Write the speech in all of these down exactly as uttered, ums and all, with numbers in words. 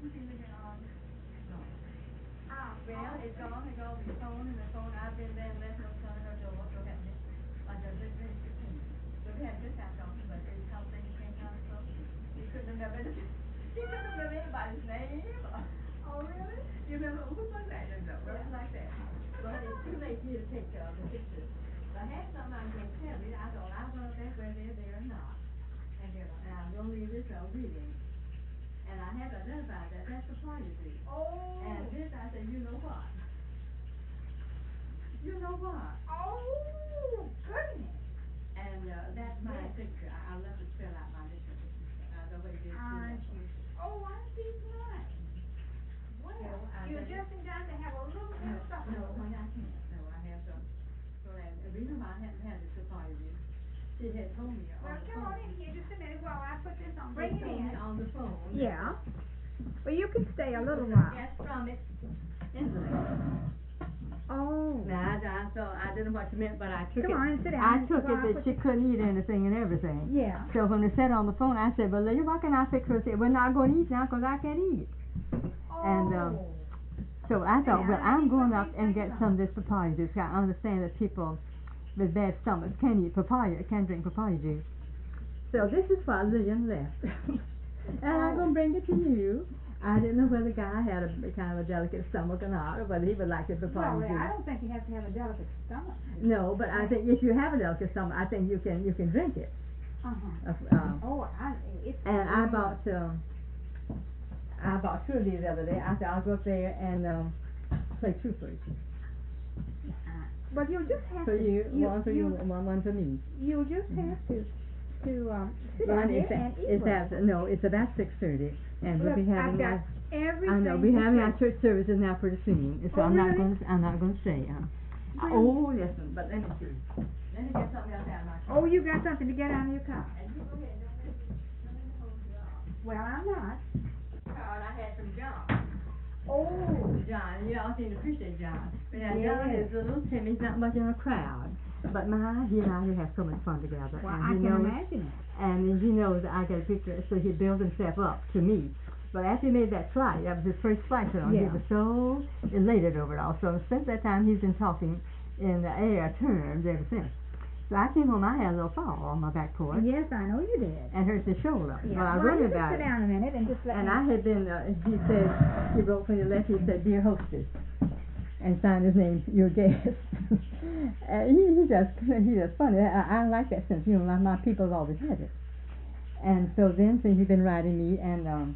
Ah, well, it's gone, it goes the phone, and the phone, I've been there and left no son or daughter, so had this, like a good thing to me. So we had this house on, but it's how things came out, so he couldn't remember, the- he couldn't remember anybody's name. Oh, really? You remember, who was that? No, it was like that. But it's too late for you to take, uh, the pictures. But I had something I was gonna tell you, I thought I was gonna think whether they're there or not. And, you know, and I'm gonna leave this, uh, reading. And I have identified that, that's the privacy. Oh. And this, I said, you know what? You know what? Oh, goodness. And, uh, that's my yes. picture, I, I love to spell out my initials, uh, the way this Aren't you? Oh, aren't these nice? Well, so you're just in time to have a little bit no, of something. No, honey, I can't, no, I have some, so that, the reason why I haven't had this apology, she had told me on well, the come phone. on in here just a minute while I put this on, bring She it told in. me on the phone. Yeah. Well, you can stay a little while. while. Yes, from it, invalid. Oh. Now, I, I thought, I didn't know what you meant, but I took Come it. on and sit down. I took while it I that put she couldn't eat anything and everything. Yeah. So when they said on the phone, I said, well, Lily, what can I fix her? She said, we're not going to eat now because I can't eat. Oh. And, um, so I thought, well, Yeah, I'm going put up these and things get on. some of this papaya juice. I understand that people with bad stomachs can't eat papaya, can't drink papaya juice. So this is what Lillian left. And I'm going to bring it to you. I didn't know whether the guy had a kind of a delicate stomach or not, or whether he would like the papaya Well, juice. I don't think you have to have a delicate stomach. No, but I think if you have a delicate stomach, I think you can you can drink it. Uh-huh. Uh, um, Oh, I, it's. and I bought um, I bought two of these the other day. I said I'll go up there and um, play two for you. Well, you'll just have For to. you, you, one for you, and one one for me. You'll just have to, to um, sit Well, down here it's a- and eat it's with after, us. no, it's about six thirty, and we'll Look, be having I've got our. everything. I know we're having our ready. church services now pretty soon, so Oh, I'm not really? going. To, I'm not going to stay. Uh, Well- oh, listen, but let me see. Let me get something else out of my car. Oh, you got something to get out of your car. And you go ahead. Don't let me, don't let me hold you up. Well, I'm not. Card I had from John. Oh. John, you all seem to appreciate John. But now Yes. John is a little timid, he's not much in a crowd. But my, he and I, we have so much fun together. Well, and I he can knows, imagine it. And he knows that I got a picture, so he built himself up to me. But after he made that flight, that was his first flight to him, Yeah. he was so elated over it all. So since that time, he's been talking in the air terms ever since. So I came home, I had a little fall on my back porch. Yes, I know you did. And hurt his shoulder. Yeah. Well, I well, wrote you about can sit it. down a minute and just let And me. I had been, uh, he said, he wrote when he left, he said, dear hostess, and signed his name, your guest. And he, he just, he just funny. I, I like that sense, you know, like my people have always had it. And so then, so he's been writing me and, um,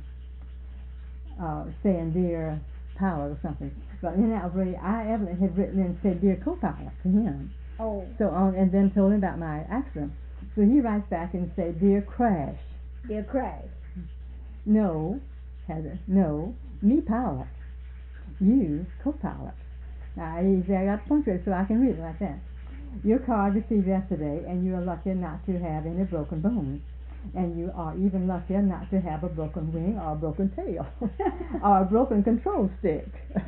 uh, saying, dear Powell or something. But then I, really, I evidently had written and said, dear co-pilot to him. Oh. So on, and then told him about my accident. So he writes back and said, dear Crash. Dear Crash. No, Heather, no, me pilot. You co-pilot. Now, he's I got punctuated so I can read it like that. Your card received yesterday, and you are lucky not to have any broken bones. And you are even luckier not to have a broken wing or a broken tail or a broken control stick.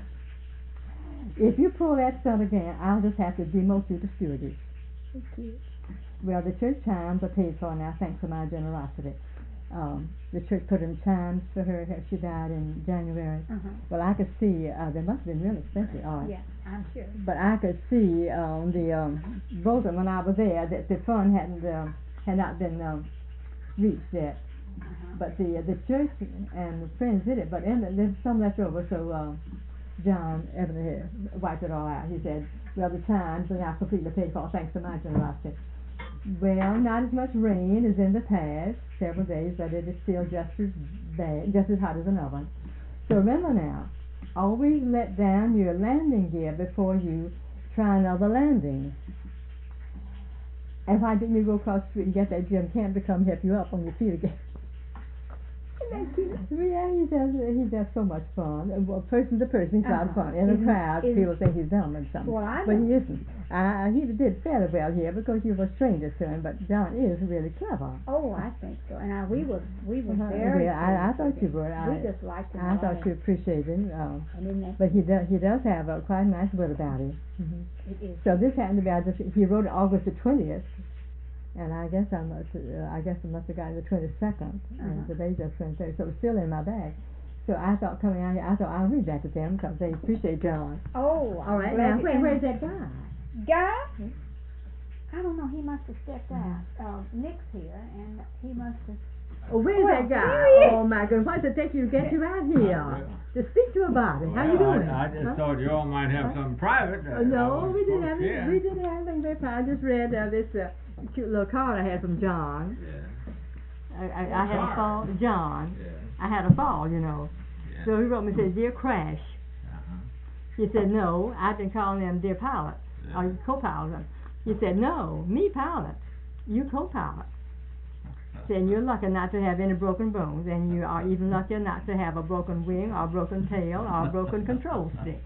If you pull that stunt again, I'll just have to demote you to stewardess. Thank you. Well, the church chimes are paid for now, thanks for my generosity. Um, the church put in chimes for her. She died in January. Uh-huh. Well, I could see uh, they must have been really expensive. All right. Yeah, I'm sure. But I could see um, the um, Bolton when I was there that the fund hadn't um, had not been um, reached yet. Uh-huh. But the uh, the church and the friends did it. But in the, there's some left over, so uh, John evidently wiped it all out. He said, "Well, the chimes are now completely paid for, thanks to my generosity." Well, not as much rain as in the past several days, but it is still just as bad, just as hot as an oven. So remember now, always let down your landing gear before you try another landing. And why didn't you go across the street and get that Jim Camp to come help you up on your feet again? Thank you. Yeah, he does. He does so much fun. Well, person to person, he's a lot of Uh-huh. fun. In a Isn't- crowd, isn't- people think he's dumb or something. Well, I but he don't. isn't. Uh, he did fairly well here because you were strangers to him. But John is really clever. Oh, I think so. And I, we were we were Uh-huh. very. Yeah, I, I pleased thought with you him. were. I, We just liked him. I a thought lot. you appreciated him. Um, And isn't that but he does. He does have a quite a nice word about him. Mm-hmm. it is. So this happened to be. I just he wrote it August the twentieth, and I guess I must. Uh, I guess I must have gotten the twenty second, and Uh-huh. today's just twenty third. So it's still in my bag. So I thought coming out here, I thought I'll read that to them because they appreciate John. Oh, All right, glad now you- where, and where's that guy? Guy? Hmm? I don't know, he must have stepped out. Uh, Nick's here, and he must have. Oh, where's Well, that guy? here he is. Oh my goodness, why does it take you to get you out here? To speak to about it. How you Well, doing? I, I just Huh? thought you all might have Huh? something private. Uh, no, we didn't didn't have any, we didn't have anything very fine. I just read uh, this uh, cute little card I had from John. Yeah, I, I, I had a fall, John. yeah, I had a fall, you know. yeah. So he wrote me and said, "Dear Crash." Uh-huh. He said, "No, I've been calling them dear pilot, or Yeah. co-pilot." He said, "No, me pilot, you co-pilot." Saying you're lucky not to have any broken bones, and you are even luckier not to have a broken wing, or a broken tail, or a broken control stick.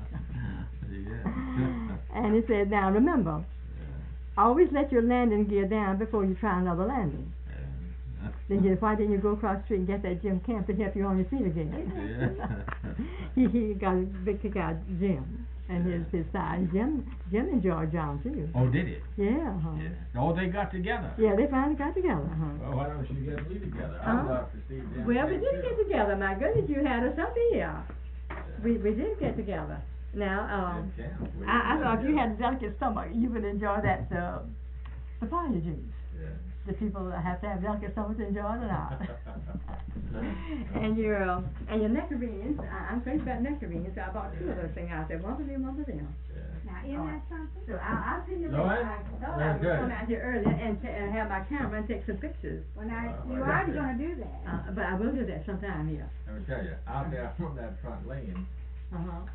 Yeah. And he said, "Now remember, Yeah. always let your landing gear down before you try another landing." Yeah. Then you, why didn't you go across the street and get that Jim Camp to help you on your feet again? Yeah. he he got a big kick out of Jim and his his side. And Jim Jim enjoyed John too. Oh, did it? Yeah, huh? Yeah. Oh, they got together. Yeah, they finally got together, huh? Well, why don't you get me together? Huh? I'd love to see them. Well, we take did get two. together. My goodness, you had us up here. We we did get together. Now, um, Good camp. We I, I did thought if you together. had a delicate stomach, you would enjoy that uh, papaya juice. Yeah. The people that have to have delicate stomachs enjoy it or not. And your uh, and your nectarines, I, I'm crazy about nectarines, so I bought two of those things out there, one for them, one for them. Yeah. Now, isn't that something? So I, I'll send you. No, I I- thought that's I would good. come out here earlier and, ta- and have my camera and take some pictures. Well, now, Uh, you well, are that's gonna do that. Uh, but I will do that sometime here. Let me tell you, out there on that front lane, Uh huh.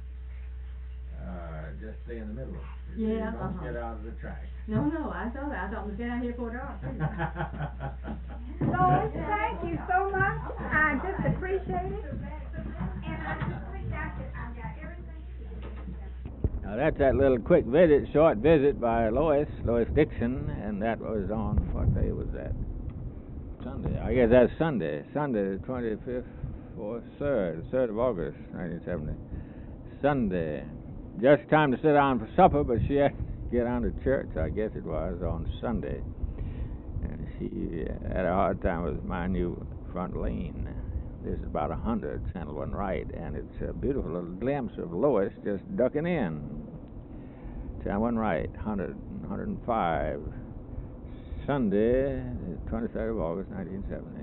uh, just stay in the middle. Yeah, You don't uh-huh. get out of the track. No, no, I saw that. I thought we was getting out here for dark too. Lois, thank you so much. I just appreciate it. And I just wish I could, I got everything. Now that's that little quick visit, short visit by Lois, Lois Dixon, and that was on, what day was that? Sunday. I guess that's Sunday. Sunday, the twenty-fifth or third, third of August, nineteen seventy. Sunday. Just time to sit down for supper, but she had to get on to church, I guess it was, on Sunday. And she had a hard time with my new front lane. This is about a hundred, channel one right, and it's a beautiful little glimpse of Lois just ducking in. Channel one right, hundred, hundred and five. Sunday, the twenty-third of August, nineteen seventy.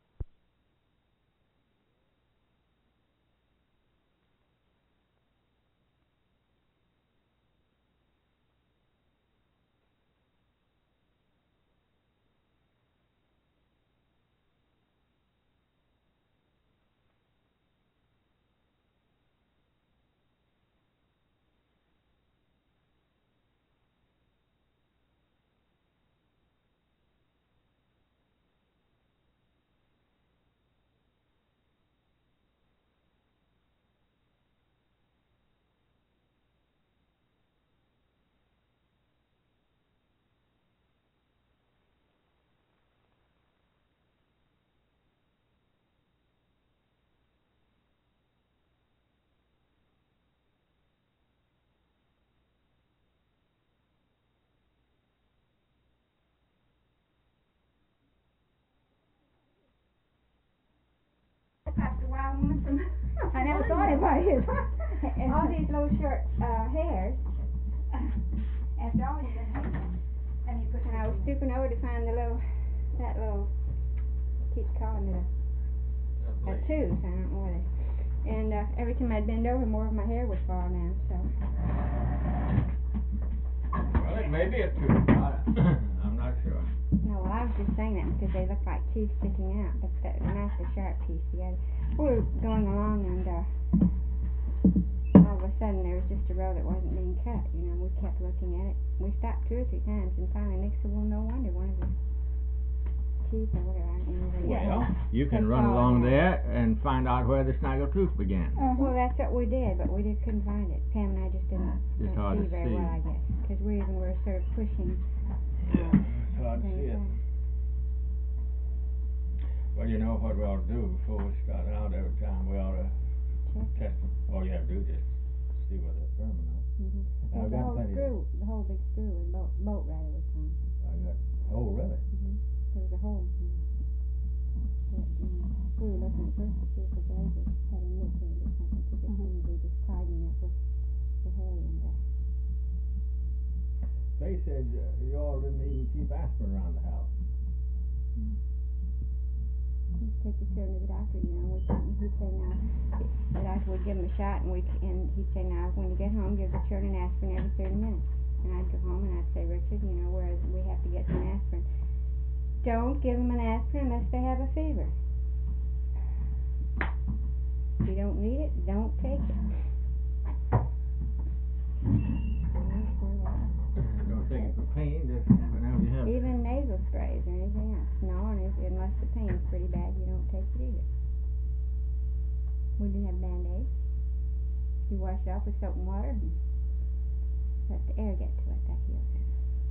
That's the wild woman from. I never thought it was. All these little short, uh, hairs. After all you've been hating. And you put. And I was stooping over to find the little, that little, keeps calling it a, a tooth, I don't know what it is. And, uh, every time I'd bend over, more of my hair would fall down, so. Well, it may be a tooth. I- I'm not sure. No, well, I was just saying that because they look like teeth sticking out, but they're not the sharp teeth. Yeah, we were going along and, uh, all of a sudden there was just a row that wasn't being cut, you know, we kept looking at it. We stopped two or three times and finally Nick said, well, no wonder one of the teeth or whatever, I don't remember. Well, you can That's run all along I know. there and find out where the snaggle tooth began. Uh-huh. Well, that's what we did, but we just couldn't find it. Pam and I just didn't, It's didn't hard see to very see. well, I guess, because we even were sort of pushing. Yeah, it's hard to see things it. down. Well, you know what we ought to do before we start out every time, we ought to Check. test them. All you have to do is just see whether they're firm or not. Mhm. I've The got whole plenty of- screw, the whole big screw was bolt, bolt rather was gone. I got, oh, really? Mhm. There was a hole. Mhm. But, um, we were looking at first to see if the blazes had a nick in it or something, because it Mhm. seemed to be just clogging up with the hay and, uh, They said uh, you all didn't even keep aspirin around the house. just take the children to the doctor, you know, we couldn't, he'd say now, the doctor would give them a shot, and we, and he'd say now, when you get home, give the children aspirin every thirty minutes. And I'd go home and I'd say, Richard, you know, where we have to get some aspirin. Don't give them an aspirin unless they have a fever. If you don't need it, don't take it. Don't take it for pain, just whenever you have. Even nasal sprays or anything else. No, and if, unless the pain's pretty bad, you don't take it either. We didn't have Band-Aids. You wash it off with soap and water and let the air get to it. That heals it.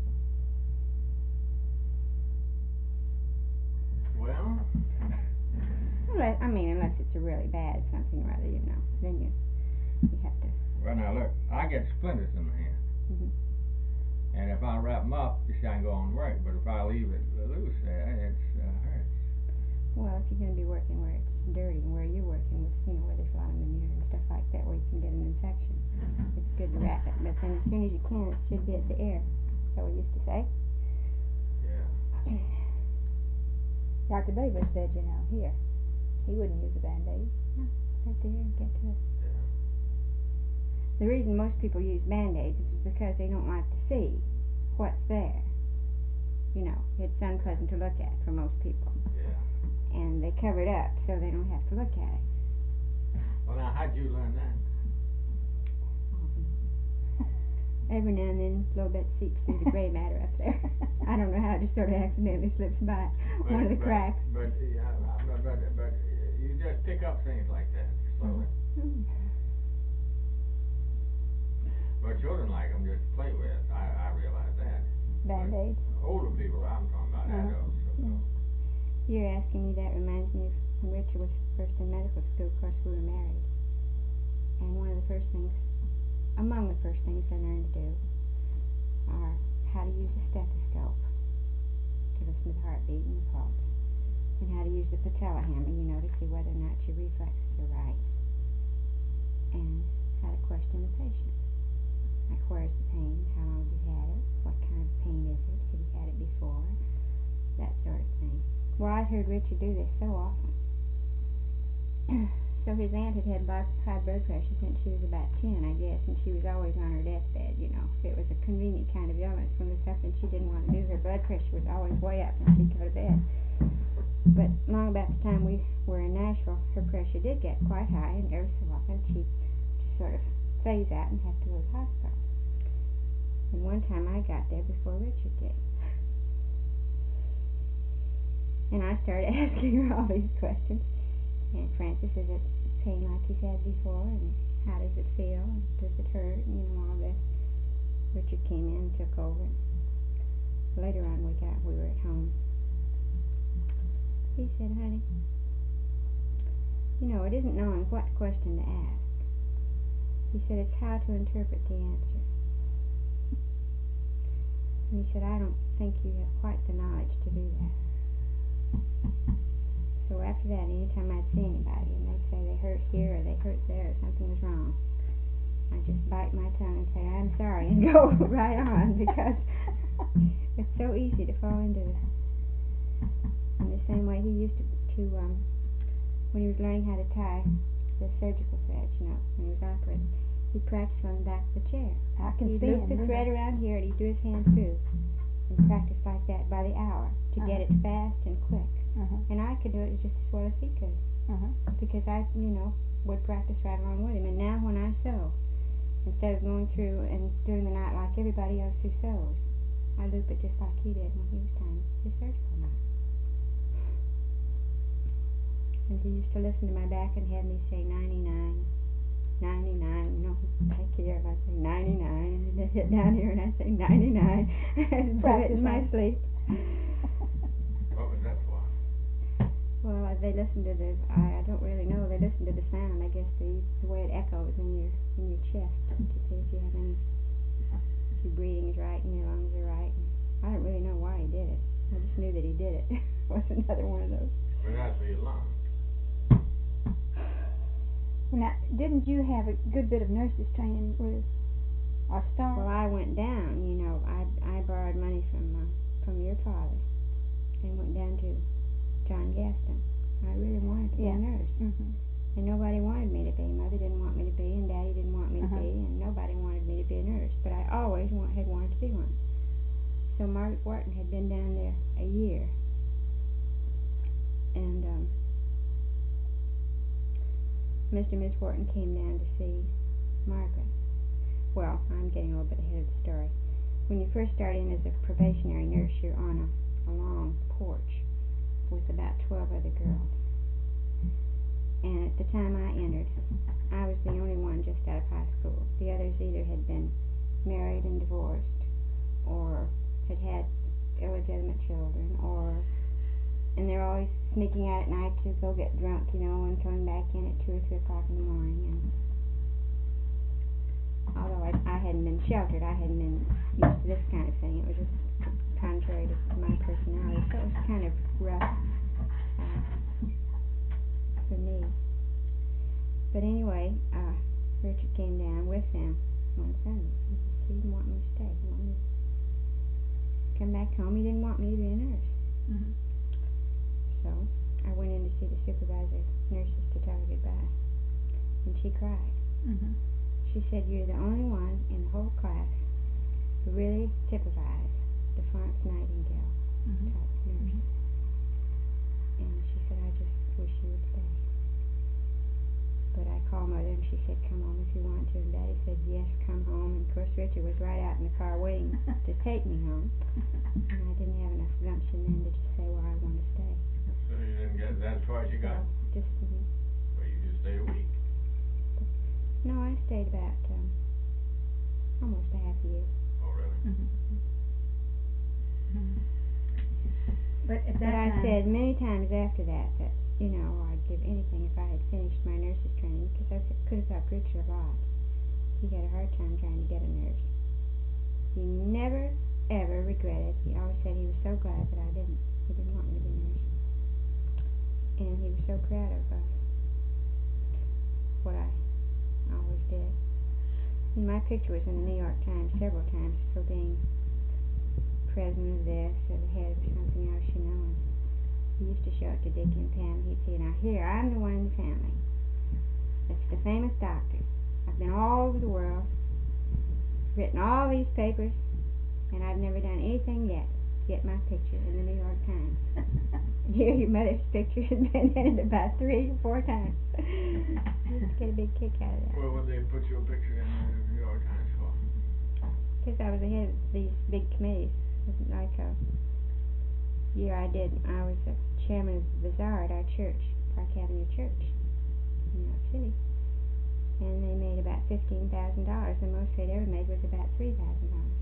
Well, Unless, I mean, unless it's a really bad something or other, you know. Then you you have to. well now look, I get splinters in my hand. Mhm. And if I wrap them up, you see I can go on work. But if I leave it loose there, it's uh, hurts. Well, if you're going to be working where it's dirty and where you're working with, you know, where there's a lot of manure and stuff like that, where you can get an infection, it's good to wrap it. But then as soon as you can, it should be at the air. So we used to say. Yeah. Doctor Davis said, you know, here, he wouldn't use a Band-Aid. Let the air get to it. Yeah. The reason most people use Band-Aids is because they don't like to see what's there. You know, it's unpleasant to look at for most people. Yeah. And they cover it up so they don't have to look at it. Well now, how'd you learn that? Every now and then a little bit seeps through the gray matter up there. I don't know how, it just sort of accidentally slips by But, one of the but, cracks. But, yeah, but, but, but you just pick up things like that slowly. Mm. But children like them just to play with. I, I realize that. Band-Aids. Older people, I'm talking about Uh-huh. adults. So. Yeah. You're asking me, that reminds me of when Richard was first in medical school. Of course, we were married. And one of the first things, among the first things I learned to do are how to use a stethoscope to listen to the heartbeat and the pulse, and how to use the patella hammer, you know, to see whether or not your reflexes are right, and how to question the patient. Like, where's the pain? How long have you had it? What kind of pain is it? Have you had it before? That sort of thing. Well, I'd heard Richard do this so often. So his aunt had had blood, high blood pressure since she was about ten, I guess, and she was always on her deathbed, you know. It was a convenient kind of illness. When there's something she didn't want to do, her blood pressure was always way up and she'd go to bed. But long about the time we were in Nashville, her pressure did get quite high, and every so often she'd just sort of phase out and have to go to the hospital. And one time I got there before Richard did. And I started asking her all these questions. And Francis, is it pain like he's had before? And how does it feel? And does it hurt? And, you know, all this. Richard came in and took over. And later on we got, we were at home. He said, honey, you know, it isn't knowing what question to ask. He said, it's how to interpret the answer. And he said, I don't think you have quite the knowledge to do that. So after that, anytime I'd see anybody and they'd say they hurt here or they hurt there or something was wrong, I'd just bite my tongue and say, I'm sorry, and go right on, because it's so easy to fall into this. In the same way he used to, to um, when he was learning how to tie the surgical threads, you know, when he was operating, he'd practice on the back of the chair. I can He'd see loop him the do thread that. around here and he'd do his hands through and practice like that by the hour to get it Uh-huh. fast and quick. Uh-huh. And I could do it just as well as he could, Uh-huh. because I, you know, would practice right along with him. And now when I sew, instead of going through and doing the knot like everybody else who sews, I loop it just like he did when he was tying his surgical knot. And he used to listen to my back and have me say ninety-nine, ninety-nine, you know, take care of it. I'd say ninety-nine, and then hit down here and I'd say ninety-nine, and do it in my sleep. What was that for? Well, uh, they listen to the, I, I don't really know, they listen to the sound, I guess, the, the way it echoes in your in your chest to see if you have any, if your breathing is right and your lungs are right. And I don't really know why he did it. I just knew that he did it. It was another one of those. But that'd be long. Now, didn't you have a good bit of nurses training, Ruth? Or start? Well, I went down, you know, I, I borrowed money from, uh, from your father and went down to John Gaston. I really wanted to be Yeah. a nurse. Mm-hmm. And nobody wanted me to be. Mother didn't want me to be, and Daddy didn't want me Uh-huh. to be, and nobody wanted me to be a nurse. But I always want, had wanted to be one. So Margaret Wharton had been down there a year. And um, Mister and Miss Wharton came down to see Margaret. Well, I'm getting a little bit ahead of the story. When you first start in as a probationary nurse, you're on a, a long porch with about twelve other girls. And at the time I entered, I was the only one just out of high school. The others either had been married and divorced, or had had illegitimate children, or, and they're always sneaking out at night to go get drunk, you know, and coming back in at two or three o'clock in the morning. And although I, I hadn't been sheltered, I hadn't been used to this kind of thing. It was just contrary to my personality, so it was kind of rough uh, for me. But anyway, uh, Richard came down with them one Sunday. He didn't want me to stay. He wanted me to come back home. He didn't want me to be a nurse. Mm-hmm. So I went in to see the supervisor of nurses to tell her goodbye. And she cried. Mm-hmm. She said, "You're the only one in the whole class who really typifies the Florence Nightingale Mm-hmm. type nurse." And she said, "I just wish you would stay." But I called Mother and she said, "Come home if you want to." And Daddy said, "Yes, come home." And of course Richard was right out in the car waiting to take me home. And I didn't have enough gumption then to just say, "Well, I want to stay." So you didn't get that far as you got? So just, mhm. Well, you just stayed a week. No, I stayed about um, almost a half a year. Oh, really? Mm-hmm. Mm-hmm. But at But that I time, said many times after that that, you know, I'd give anything if I had finished my nurse's training, because I could have helped Richard a lot. He had a hard time trying to get a nurse. He never, ever regretted. He always said he was so glad that I didn't. He didn't want me to be a nurse. And he was so proud of uh, what I always did. And my picture was in the New York Times several times for being president of this or the head of something else, you know. And he used to show it to Dickie and Pam. He'd say, "Now here, I'm the one in the family that's the famous doctor. I've been all over the world, written all these papers, and I've never done anything yet to get my picture in the New York Times." Here, your mother's picture has been in it about three or four times. I used to get a big kick out of that. Well, would they put your picture in the New York Times for? Because I was the head of these big committees. Like a year I did, I was the chairman of the bazaar at our church, Park Avenue Church, in New York City. And they made about fifteen thousand dollars. The most they'd ever made was about three thousand dollars.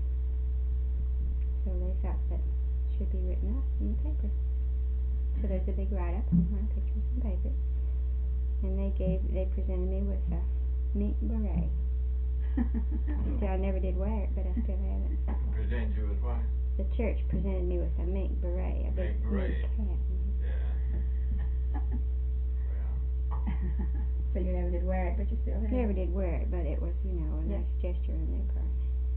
So they thought that it should be written up in the paper. So there's a big write-up on my pictures in the paper. And they gave, they presented me with a mink beret. See, I never did wear it, but I still have it. Present you with what? The church presented me with a mink beret, a big Mink beret. mink hat. Mhm. Yeah. Well, so you never did wear it, but you still have Never it. did wear it, but it was, you know, a Yeah. nice gesture on their part.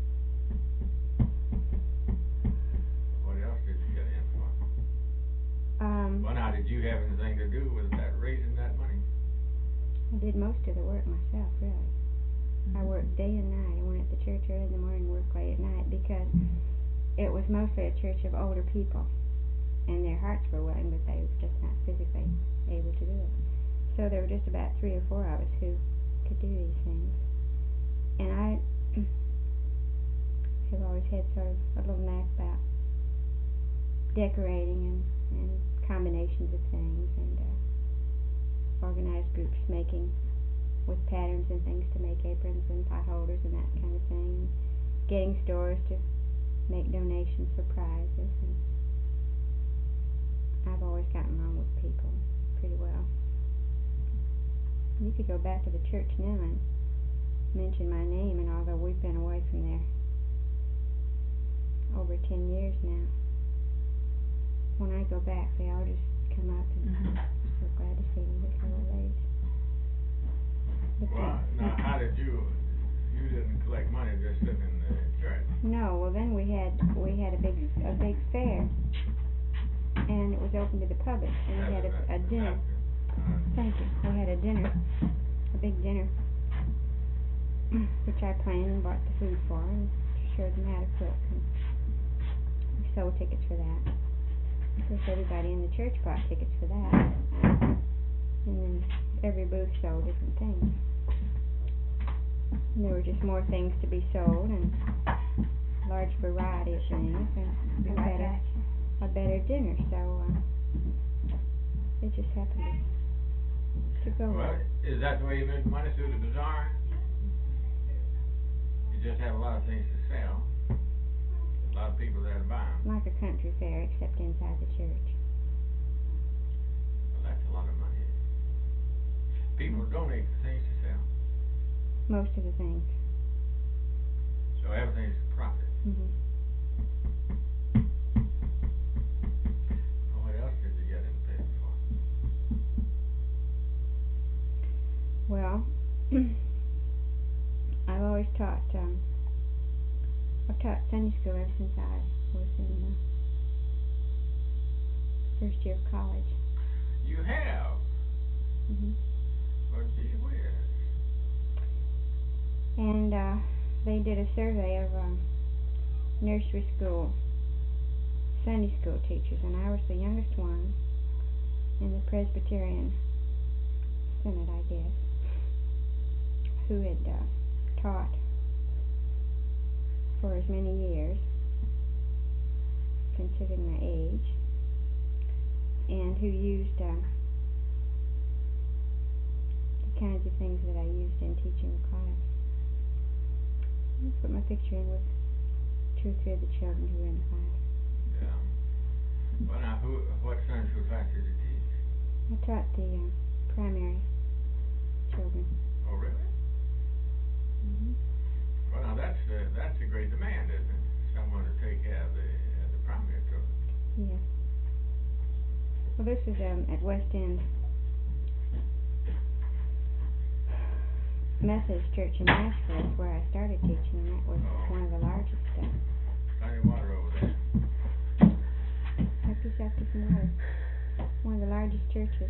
what else did you get in for? Um, Well, now, did you have anything to do with that, raising that money? I did most of the work myself, really. I worked day and night. I went at the church early in the morning and worked late at night because it was mostly a church of older people, and their hearts were willing, but they were just not physically able to do it. So there were just about three or four of us who could do these things. And I have always had sort of a little knack about decorating and, and combinations of things, and uh, organized groups making with patterns and things to make aprons and pot holders and that kind of thing, and getting stores to make donations for prizes. And I've always gotten along with people pretty well. You could go back to the church now and mention my name, and although we've been away from there over ten years now, when I go back, they all just come up, and Mhm. so glad to see them before we leave. But Well, then- now, how did you, you didn't collect money just sitting in the church? No, well then we had, we had a big, a big fair, and it was open to the public, and we had a, a dinner. Uh, Thank you. We had a dinner, a big dinner, which I planned and bought the food for, and showed them how to cook, and we sold tickets for that. Of course, everybody in the church bought tickets for that, and then every booth sold different things. And there were just more things to be sold, and a large variety of things, and a better, a better dinner, so, uh, it just happened to, to go Well, well. is that the way you make money through the bazaar? You just have a lot of things to sell, a lot of people there to buy them. Like a country fair, except inside the church. Well, that's a lot of money. People donate the things to sell, Most of the things. so everything's a profit. Mm-hmm. Well, what else did you get in the paper for? Well, I've always taught, um, I've taught Sunday school ever since I was in the first year of college. You have? Mm-hmm. Well, gee whiz. And, uh, they did a survey of, um, nursery school, Sunday school teachers, and I was the youngest one in the Presbyterian Synod, I guess, who had, uh, taught for as many years, considering my age, and who used, uh, the kinds of things that I used in teaching the class. I put my picture in with two or three of the children who were in the class. Yeah. Well, now, who, what Sunday school class did you teach? I taught the, uh, primary children. Oh, really? Mm-hmm. Well, now, that's, uh, that's a great demand, isn't it? Someone to take care of the, uh, the primary children. Yeah. Well, this is, um, at West End Methodist Church in Nashville, is where I started teaching, and that was Oh. one of the largest, uh, Plenty of water over there. help yourself to some water. One of the largest churches.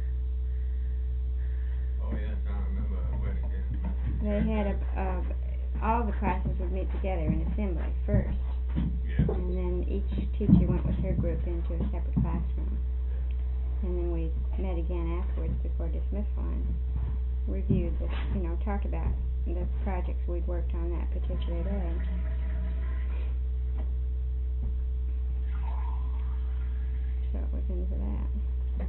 Oh, yes, I remember West End. They had a, uh, all the classes would meet together in assembly first, Yes. and then each teacher went with her group into a separate classroom. And then we met again afterwards before dismissal and reviewed the, you know, talked about the projects we'd worked on that particular day. So it was into that.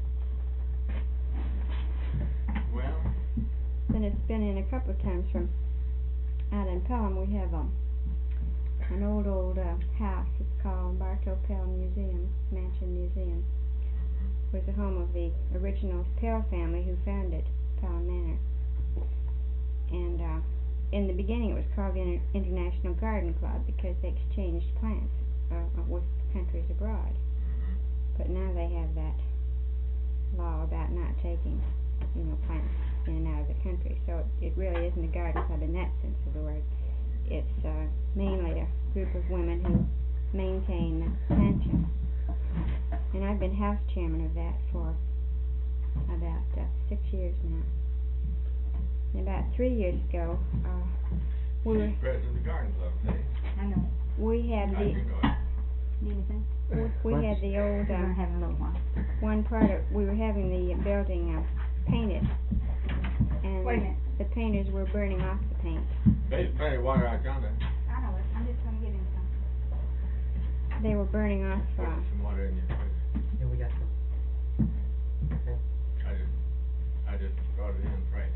Well, Then it's been in a couple of times from out in Pelham. We have um, an old, old uh, house. It's called Bartow Pell Museum, Mansion Museum. It was the home of the original Pell family who founded Pelham Manor. And uh, in the beginning it was called the Inter- International Garden Club because they exchanged plants uh, with countries abroad. mhm. But now they have that law about not taking, you know, plants in and out of the country. So it, it really isn't a garden club in that sense of the word. It's uh, mainly a group of women who maintain the mansion. And I've been house chairman of that for about uh, six years now. And about three years ago, uh, we were, She's president of the garden club, see? I know. we had How'd you the know it? Need anything? we, we had the old We're gonna uh, have a little while. one part of we were having the building uh, painted, and Wait a minute. the painters were burning off the paint. There's plenty of water out yonder. I know it, I'm just gonna get him some. They were burning off. Put Uh, some water in your fridge. Yeah, we got some. Okay. I just, I just brought it in fresh.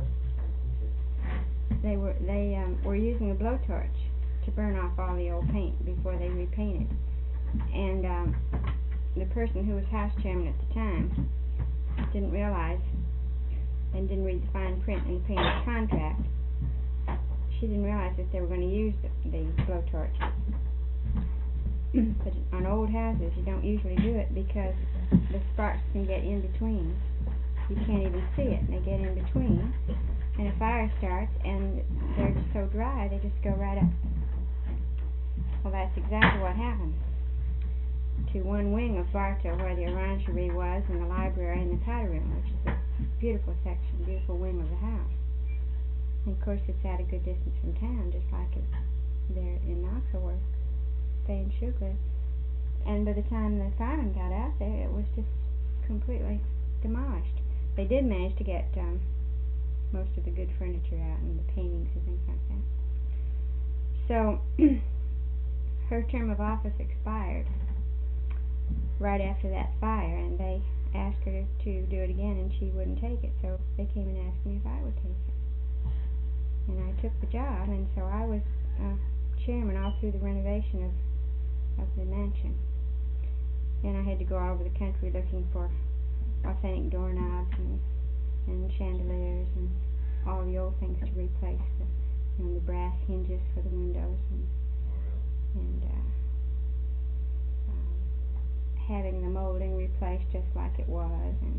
they were they um, were using a blowtorch to burn off all the old paint before they repainted. And um, the person who was house chairman at the time didn't realize and didn't read the fine print in the painter's contract. She didn't realize that they were going to use the, the blowtorch. But on old houses, you don't usually do it because the sparks can get in between. You can't even see it, and they get in between, and a fire starts, and they're so dry, they just go right up. Well, that's exactly what happened to one wing of Bartow, where the orangery was, and the library, and the powder room, which is a beautiful section, beautiful wing of the house. And of course, it's at a good distance from town, just like it there in Knoxville, where they in Sugar. And by the time the firemen got out there, it was just completely demolished. They did manage to get um, most of the good furniture out and the paintings and things like that. So her term of office expired right after that fire, and they asked her to do it again, and she wouldn't take it. So they came and asked me if I would take it, and I took the job. And so I was uh, chairman all through the renovation of of the mansion. And I had to go all over the country looking for authentic doorknobs and and chandeliers and all the old things to replace, the you know the brass hinges for the windows, and and uh, um, having the molding replaced just like it was, and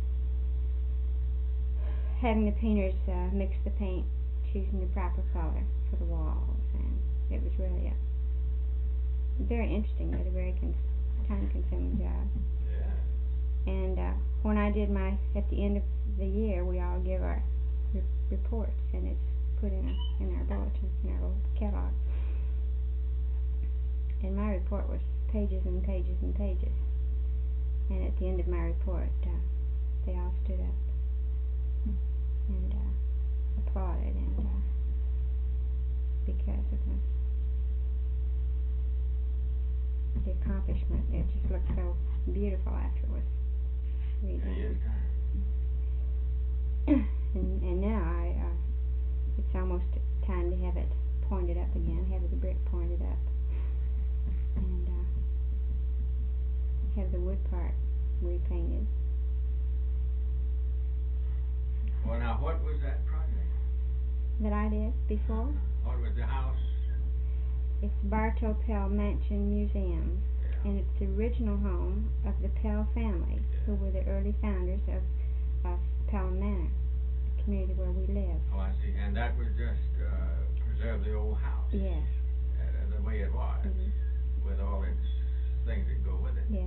having the painters uh, mix the paint, choosing the proper color for the walls, and it was really a very interesting but a very con time-consuming job. Yeah. And uh, when I did my, at the end of the year, we all give our re reports, and it's put in a, in our bulletin, in our little catalog. And my report was pages and pages and pages. And at the end of my report, uh, they all stood up and uh, applauded, and uh, because of the the accomplishment, it just looked so beautiful after it was redone. and, and now I, uh, it's almost time to have it pointed up again, have the brick pointed up, and uh, have the wood part repainted. Well, now, what was that project that I did before? What was the house? It's Bartow Pell Mansion Museum, Yeah. and it's the original home of the Pell family, Yeah. who were the early founders of, of Pelham Manor, the community where we live. Oh, I see. And that was just uh, preserve the old house. Yes. Uh, the way it was, Mhm. with all its things that go with it. Yes.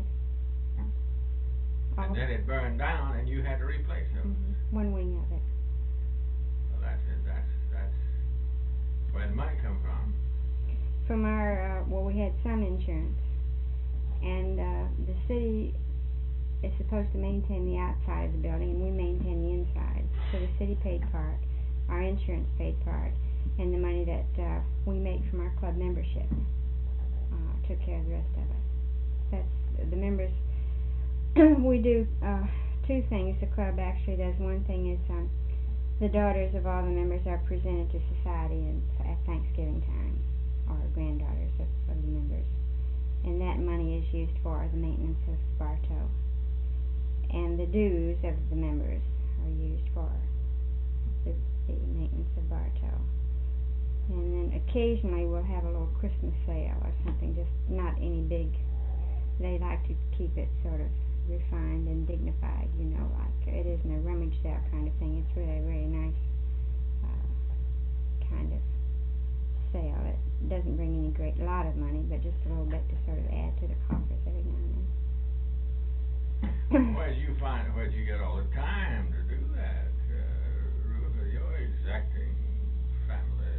And All then it burned down, and you had to replace it. mhm. One wing of it. Well, that's it. That's that's where the money come from. From our, uh, well, we had some insurance, and uh, the city is supposed to maintain the outside of the building, and we maintain the inside. So the city paid part, our insurance paid part, and the money that uh, we make from our club membership uh, took care of the rest of it. That's the members. We do uh, two things. The club actually does. One thing is um, the daughters of all the members are presented to society in, at Thanksgiving time, or granddaughters of, of the members, and that money is used for the maintenance of Bartow, and the dues of the members are used for the, the maintenance of Bartow. And then occasionally we'll have a little Christmas sale or something, just not any big. They like to keep it sort of refined and dignified, you know, like it isn't a rummage sale kind of thing. It's really a very nice uh, kind of sale. It doesn't bring any great lot of money, but just a little bit to sort of add to the coffers every now and then. Where'd you find, where'd you get all the time to do that, uh, Ruth? You're exacting family.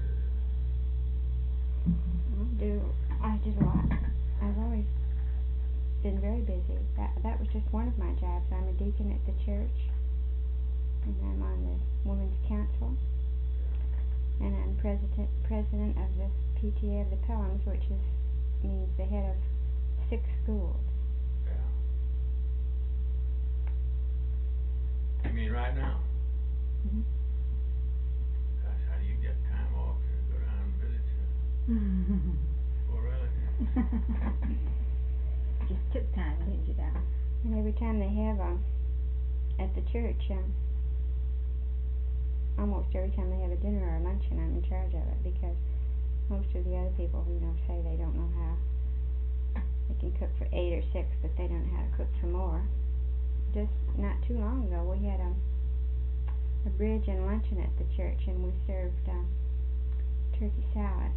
I do, I did a lot. I've always been very busy. That that was just one of my jobs. I'm a deacon at the church, and I'm on the Women's Council, and I'm president president of the P T A of the Pelhams, which is means the head of six schools. Yeah. You mean right now? Mm-hmm. Gosh, how do you get time off to go down and visit you? Oh, really? Just took time, didn't you, Doc? And every time they have um at the church, um, almost every time they have a dinner or a luncheon, I'm in charge of it, because most of the other people, you know, say they don't know how They can cook for eight or six, but they don't know how to cook for more. Just not too long ago, we had a a bridge and luncheon at the church, and we served um, turkey salad.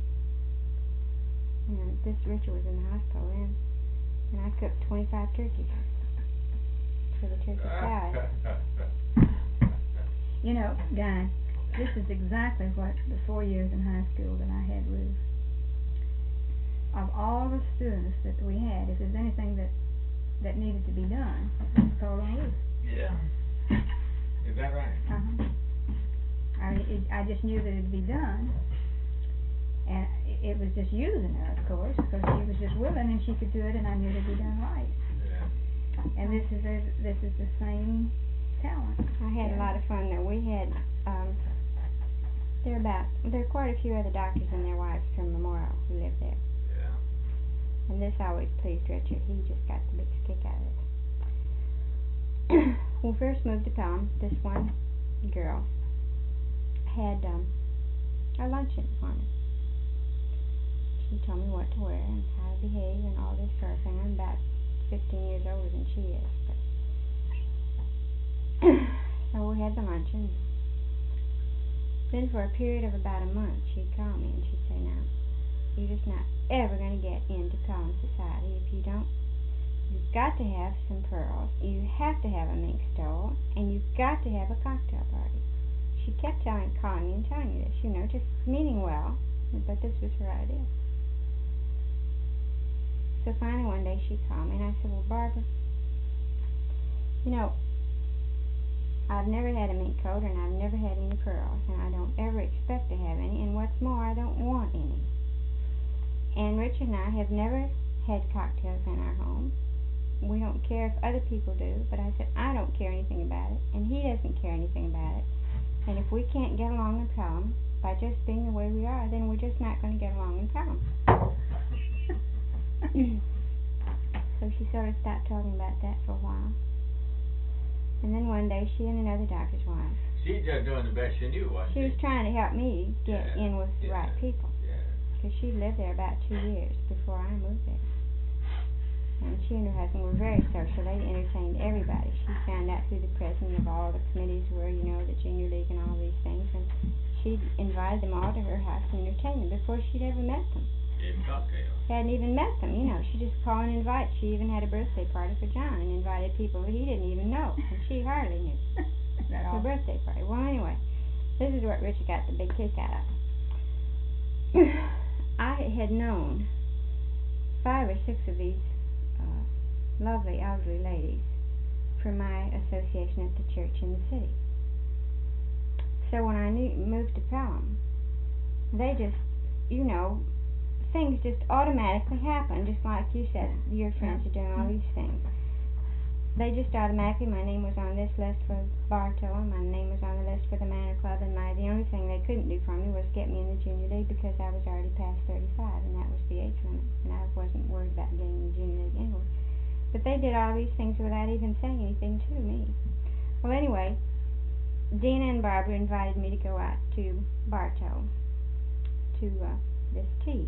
And this Richard was in the hospital then, and I cooked twenty-five turkeys for the turkey salad. You know, Guy, this is exactly what the four years in high school that I had Ruth. Of all the students that we had, if there's anything that that needed to be done, it was called on Ruth. Yeah. Is that right? Uh-huh. I mean, it, I just knew that it'd be done, and it, it was just using her, of course, because she was just willing and she could do it, and I knew it'd be done right. Yeah. And this is a, this is the same talent. I had a Yeah. lot of fun there. We had um, there are about there are quite a few other doctors and their wives from Memorial who live there. Yeah. And this always pleased Richard. He just got the biggest kick out of it. When we first moved to Pelham, this one girl had um, a luncheon on it. She told me what to wear and how to behave and all this sort of thing. I'm about fifteen years older than she is. But so we had the luncheon. Then for a period of about a month, she'd call me and she'd say, now, you're just not ever going to get into Pelham society if you don't. You've got to have some pearls, you have to have a mink stole, and you've got to have a cocktail party. She kept telling, calling me and telling me this, you know, just meaning well, but this was her idea. So finally one day she called me and I said, well, Barbara, you know, I've never had a mink coat and I've never had any pearls, and I don't ever expect to have any, and what's more, I don't want any. And Richard and I have never had cocktails in our home. We don't care if other people do, but I said, I don't care anything about it, and he doesn't care anything about it. And if we can't get along in Pelham by just being the way we are, then we're just not going to get along in Pelham. So she sort of stopped talking about that for a while. And then one day, she and another doctor's wife. She's just doing the best she knew, wasn't She she? was trying to help me get Yeah, in with the yeah, right people. Yeah. Because she lived there about two years before I moved there. And she and her husband were very social. They entertained everybody. She found out who the president of all the committees were, you know, the Junior League and all these things. And she invited them all to her house and entertained them before she'd ever met them. Even cocktails. Hadn't even met them, you know. She just called and invite. She even had a birthday party for John and invited people that he didn't even know. And she hardly knew. That Her all? birthday party. Well, anyway, this is what Richard got the big kick out of. I had known five or six of these uh, lovely elderly ladies from my association at the church in the city. So when I knew, moved to Pelham, they just, you know, things just automatically happen, just like you said, your friends are doing all these things. They just automatically, my name was on this list for Bartow, and my name was on the list for the Manor Club, and my the only thing they couldn't do for me was get me in the Junior League because I was already past thirty-five, and that was the age limit, and I wasn't worried about getting in the Junior League anyway. But they did all these things without even saying anything to me. Well, anyway, Dina and Barbara invited me to go out to Bartow to uh, this tea.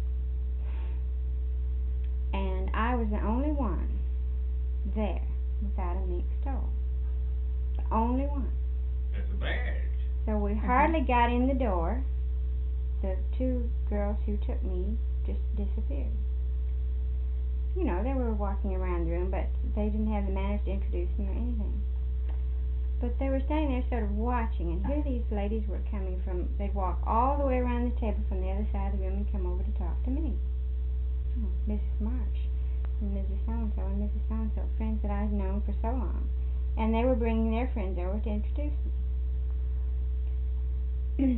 And I was the only one there without a mink stole. The only one. That's a badge. So we hardly got in the door. The two girls who took me just disappeared. You know, they were walking around the room, but they didn't have the manners to introduce me or anything. But they were standing there sort of watching, and here these ladies were coming from, they'd walk all the way around the table from the other side of the room and come over to talk to me. Oh, Missus Marsh and Missus So-and-so and Missus So-and-so, friends that I'd known for so long. And they were bringing their friends over to introduce me.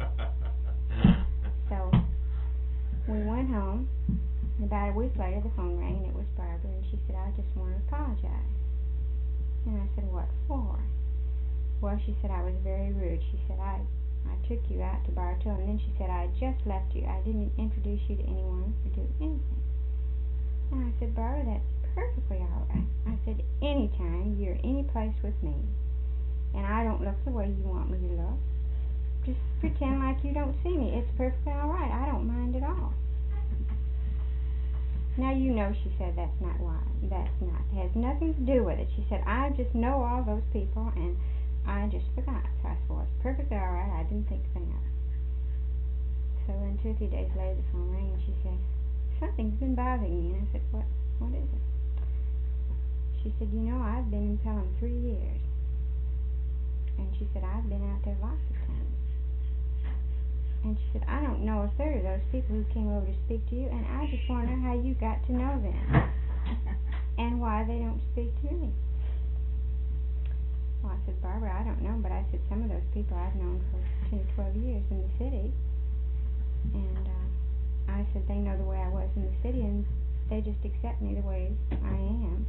So we went home, and about a week later the phone rang, and it was Barbara, and she said, I just want to apologize. And I said, what for? Well, she said, I was very rude. She said, I I took you out to Bartow, and then she said, I had just left you. I didn't introduce you to anyone or do anything. And I said, Barbara, that's perfectly all right. I said, anytime you're any place with me, and I don't look the way you want me to look, just pretend like you don't see me. It's perfectly all right. I don't mind at all. Now you know, she said, that's not why. That's not, has nothing to do with it. She said, I just know all those people and I just forgot. So I said, well, it's perfectly all right. I didn't think a thing of it. So then two or three days later, the phone rang and she said, something's been bothering me. And I said, what, what is it? She said, you know, I've been in Pelham three years. And she said, I've been out there lots of times. And she said, I don't know a third of those people who came over to speak to you, and I just wonder how you got to know them and why they don't speak to me. Well, I said, Barbara, I don't know, but I said, some of those people I've known for ten or twelve years in the city. And uh, I said, they know the way I was in the city, and they just accept me the way I am.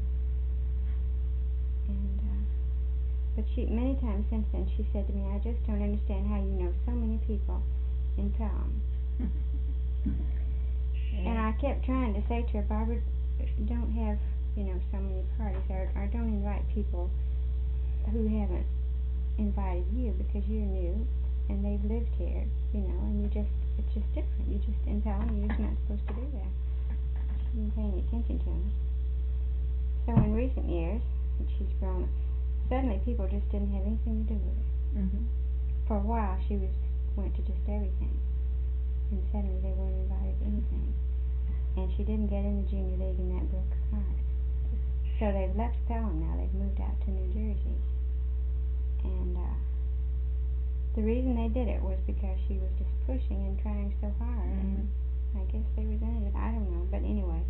And, uh, but she, many times since then, she said to me, I just don't understand how you know so many people in Pelham. And I kept trying to say to her, Barbara, don't have, you know, so many parties, or, or don't invite people who haven't invited you because you're new and they've lived here, you know, and you just, it's just different. You just, in Pelham, you're just not supposed to do that. She didn't pay any attention to me. So in recent years, when she's grown up, suddenly people just didn't have anything to do with her. Mm-hmm. For a while, she was went to just everything, and suddenly they weren't invited to anything. And she didn't get in the junior league, and that broke her heart. So they've left Pelham now. They've moved out to New Jersey. And uh, the reason they did it was because she was just pushing and trying so hard, Mm-hmm. and I guess they resented it. I don't know, but anyway.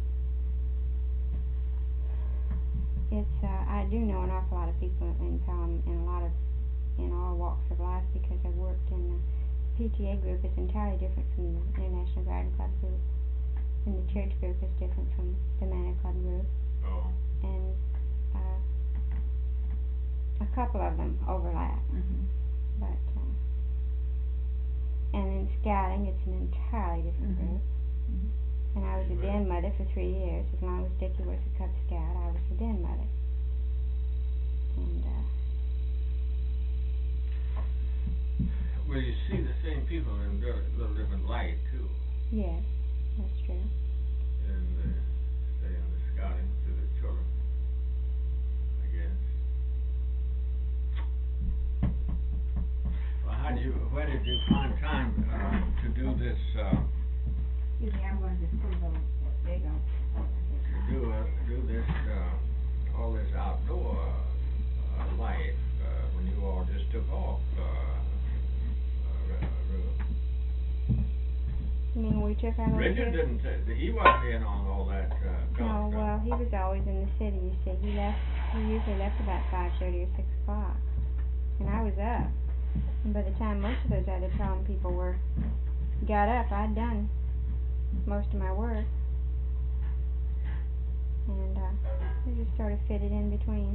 It's, uh, I do know an awful lot of people in Pelham, and a lot of, in all walks of life, because I've worked in the P T A group is entirely different from the International Garden Club group, and the church group is different from the Manor Club group, Oh. and uh, a couple of them overlap, Mm-hmm. but uh, and in scouting it's an entirely different Mhm. group. Mhm. And I was a den mother for three years. As long as Dickie was a Cub Scout, I was the den mother. And uh, Well, you see the same people in a little different light too. yes, that's true. And uh, say on the scouting to the children, I guess. Well, how do you? Where did you find time uh, to do this? Uh, Excuse me, I'm going to just put it on, there you go. to do uh, do this uh, all this outdoor uh, life uh, when you all just took off. Uh, uh, uh, You mean we took our little Richard trip? didn't. Uh, he wasn't in on all that. Uh, No, stuff. well, he was always in the city, you see. He left, he usually left about five thirty or six o'clock. And I was up. And by the time most of those other Pelham people were, got up, I'd done most of my work. And, uh, we just sort of fitted in between.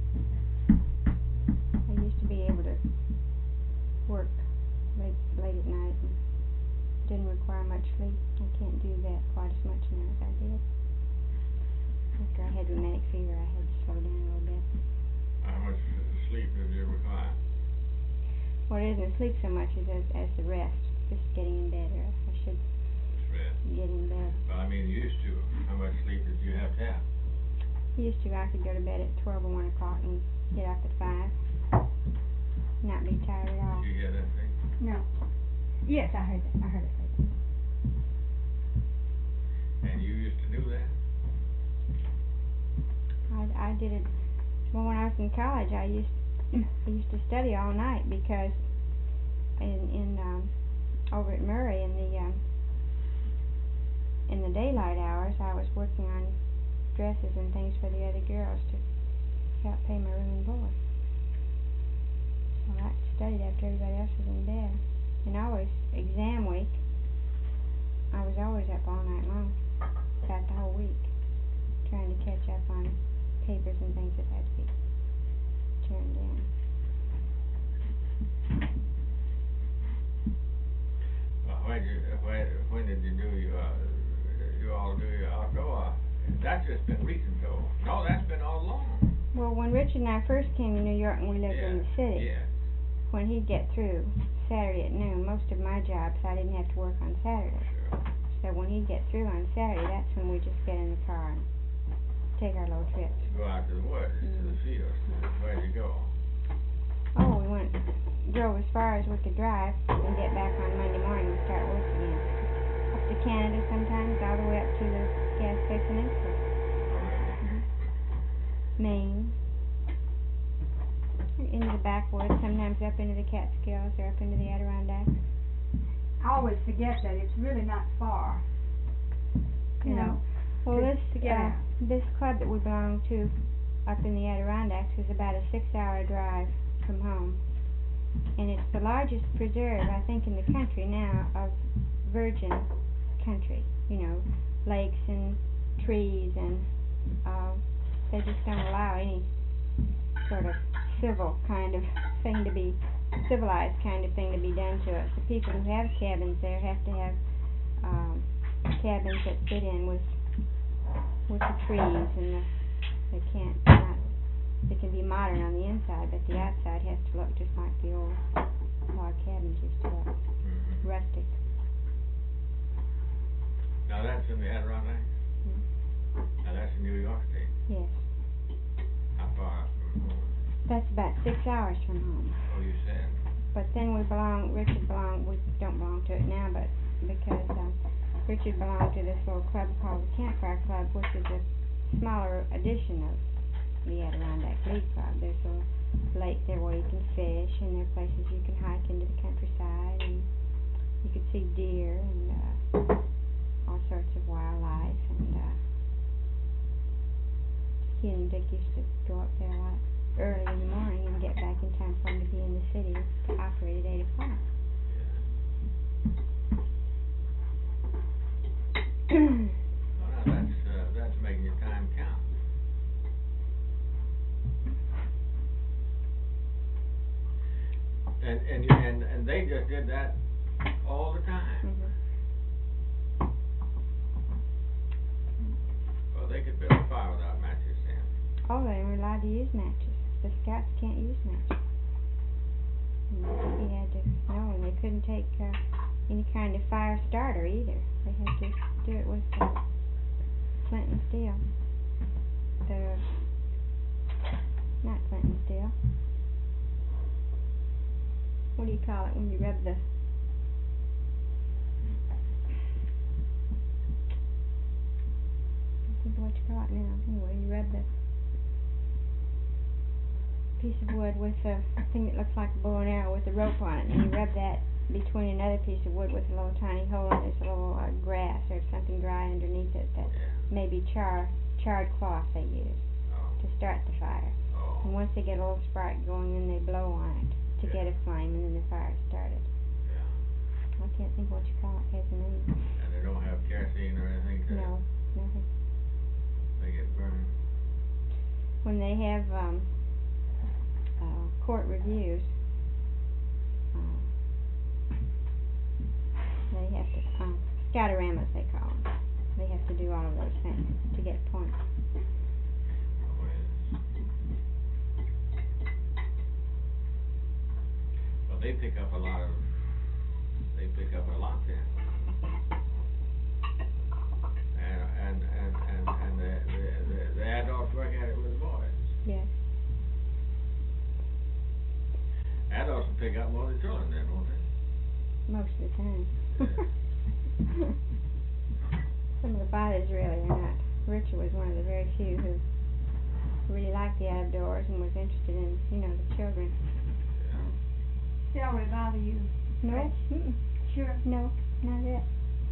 I used to be able to work late, late at night and didn't require much sleep. I can't do that quite as much now as I did. After I had rheumatic fever, I had to slow down a little bit. How much sleep did you require? Well, it isn't sleep so much as, as as the rest, just getting in bed, or I should Just rest. get in bed. Well, I mean, used to. How much sleep did you have to have? Used to, I could go to bed at twelve or one o'clock and get up at five, not be tired at all. Did you hear that thing? No. Yes, I heard that. I heard it say that. And you used to do that? I, I did it, well, when I was in college, I used I used to study all night because in in um, over at Murray in the um, in the daylight hours, I was working on dresses and things for the other girls to help pay my room and board. So I studied after everybody else was in bed. And always, exam week, I was always up all night long, about the whole week, trying to catch up on papers and things that had to be turned in. Well, when, you, when, when did you do your, uh, you all do your outdoor? That's just been recent though. No, that's been all along. Well, when Richard and I first came to New York and we lived yeah. in the city, Yeah. when he'd get through Saturday at noon, most of my jobs I didn't have to work on Saturday. Sure. So when he'd get through on Saturday, that's when we just get in the car and take our little trips. Go out to the woods, to the Mhm. fields, where'd you go? Oh, we went, drove as far as we could drive and get back on Monday morning and start work again. Up to Canada sometimes, all the way up to the Gasquet Peninsula. Maine. Into the backwoods, sometimes up into the Catskills or up into the Adirondacks. I always forget that it's really not far. You Yeah. know, Well, to- this, to get uh, out. this club that we belong to up in the Adirondacks is about a six hour drive from home. And it's the largest preserve, I think, in the country now of virgin country. You know, lakes and trees and, uh, they just don't allow any sort of civil kind of thing to be, civilized kind of thing to be done to it. The people who have cabins there have to have, um, cabins that fit in with, with the trees and the, they can't, not, they can be modern on the inside, but the outside has to look just like the old log cabins used to look, Mhm. rustic. Now that's in the Adirondacks? Mm. Now that's in New York State? Yes. How far from home? That's about six hours from home. Oh, you said. But then we belong, Richard belonged, we don't belong to it now, but because, um, Richard belonged to this little club called the Campfire Club, which is a smaller edition of the Adirondack League Club. There's a lake there where you can fish, and there are places you can hike into the countryside, and you can see deer and, uh, all sorts of wildlife, and, uh, he and Dick used to go up there a lot early in the morning and get back in time for him to be in the city to operate at eight o'clock. Well, now that's, uh, that's making your time count. And, and you, and, and they just did that all the time. Mhm. Well, they could build a fire without matches then. Oh, they were allowed to use matches. The scouts can't use matches. And he had to know, and they couldn't take uh, any kind of fire starter either. They had to do it with uh, flint and steel. The not flint and steel. What do you call it when you rub the? I think of what you call it now. Anyway, you rub the piece of wood with a thing that looks like a bow and arrow with a rope on it, and you rub that between another piece of wood with a little tiny hole, and there's a little uh, grass or something dry underneath it that Yeah. maybe char charred cloth they use Oh. to start the fire. Oh. And once they get a little spark going, then they blow on it to Yeah. get a flame, and then the fire started. Yeah. I can't think what you call it. It has a name. And they don't have kerosene or anything to No, nothing. make it burn. When they have um, uh, court reviews, uh, they have to, um, scoutaromas they call them. They have to do all of those things to get points. Oh, yes. Well, they pick up a lot of, they pick up a lot then. And, and, and, and, and the, the, the, the adults work at it with the boys. Yes. Adults will pick up more than children then, won't they? Most of the time. Yeah. Some of the fathers really are not. Richard was one of the very few who really liked the outdoors and was interested in, you know, the children. Yeah. Still would bother you. No, mm-mm. Sure. No, not it.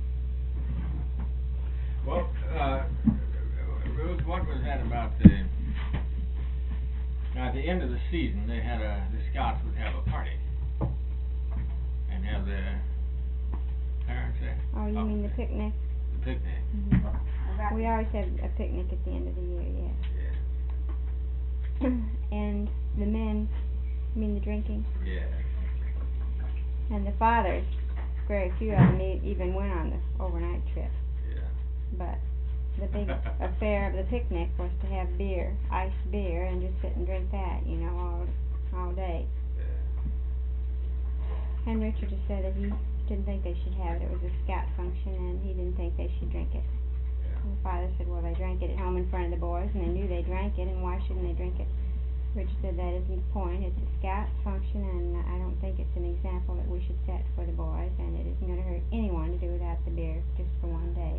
Well, uh, Ruth, what was that about the, now at the end of the season, they had a, the scouts would have a party. And have their parents there. Oh, you mean the Possibly. picnic? The picnic. Mm-hmm. About We always have a picnic at the end of the year, yes. Yeah. And the men, you mean the drinking? Yeah. And the fathers, very few of them e- even went on the overnight trip. Yeah. But the big affair of the picnic was to have beer, iced beer, and just sit and drink that, you know, all all day. Yeah. And Richard has said that he didn't think they should have it. It was a scout function, and he didn't think they should drink it. And the father said, well, they drank it at home in front of the boys, and they knew they drank it, and why shouldn't they drink it? Richard said, that isn't the point. It's a scout function, and I don't think it's an example that we should set for the boys, and it isn't going to hurt anyone to do without the beer just for one day.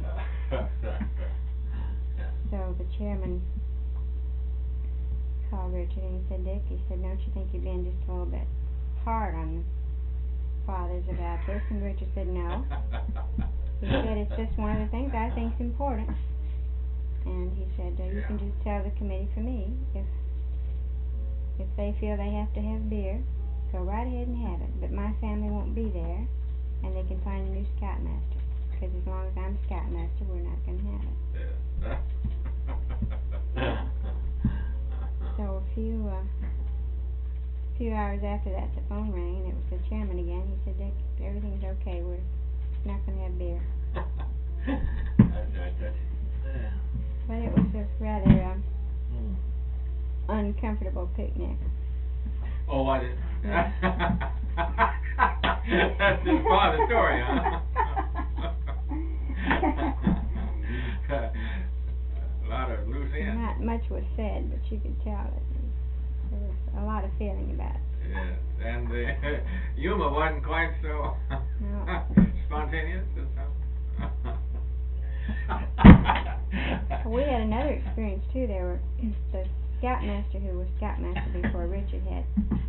So the chairman called Richard, and he said, Dick, he said, don't you think you're being just a little bit hard on the fathers about this? And Richard said, no. He said, it's just one of the things I think is important. And he said, uh, you can just tell the committee for me, if if they feel they have to have beer, go right ahead and have it. But my family won't be there, and they can find a new scoutmaster. Because as long as I'm scoutmaster, we're not going to have it. Yeah. So a few uh, few hours after that, the phone rang, and it was the chairman again. He said, Dick, everything's okay. We're not going to have beer. That's right, that's it. But it was a rather uh, mm. uncomfortable picnic. Oh, was it? That's just part of the story, huh? A lot of loose ends. Not much was said, but you could tell that there was a lot of feeling about it. Yes, and the humor wasn't quite so No. spontaneous this time. We had another experience too. There were the scoutmaster who was scoutmaster before Richard had